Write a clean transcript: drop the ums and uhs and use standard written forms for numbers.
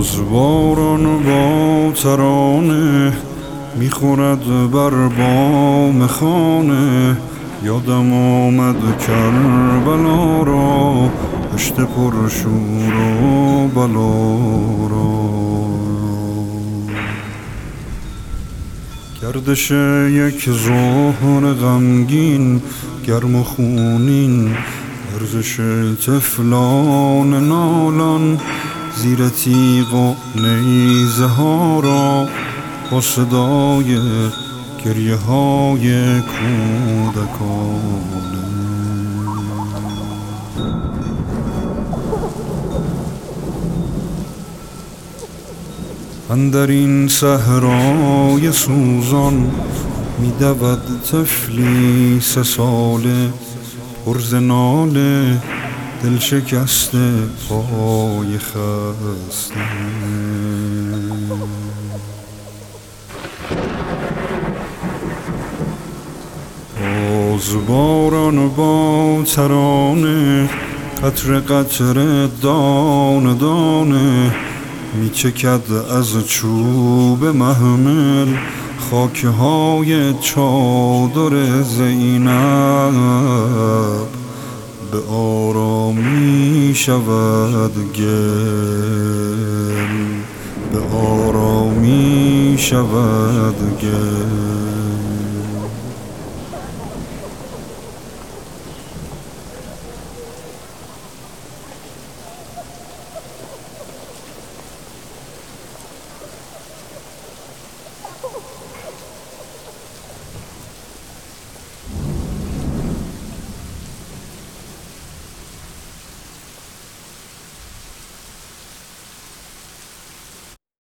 باران با ترانه میخورد بر بام خانه. یادم آمد کربلا را، دشت پر شور و بلا را. گردش یک ظهر غمگین، گرم و خونین، ورزش طفلان نالان، زیر تیغ و نیزه ها را، با صدای گریه های کودکانه. اندر این صحرای سوزان میدود طفلی 3 ساله، پر ز ناله، دل شکسته، پای خسته. باز باران با ترانه، قطره قطره، دانه دانه، میچکد از چوب محمل خاکه های چادر زینب. به آرامی شود گل، به آرامی شود گل.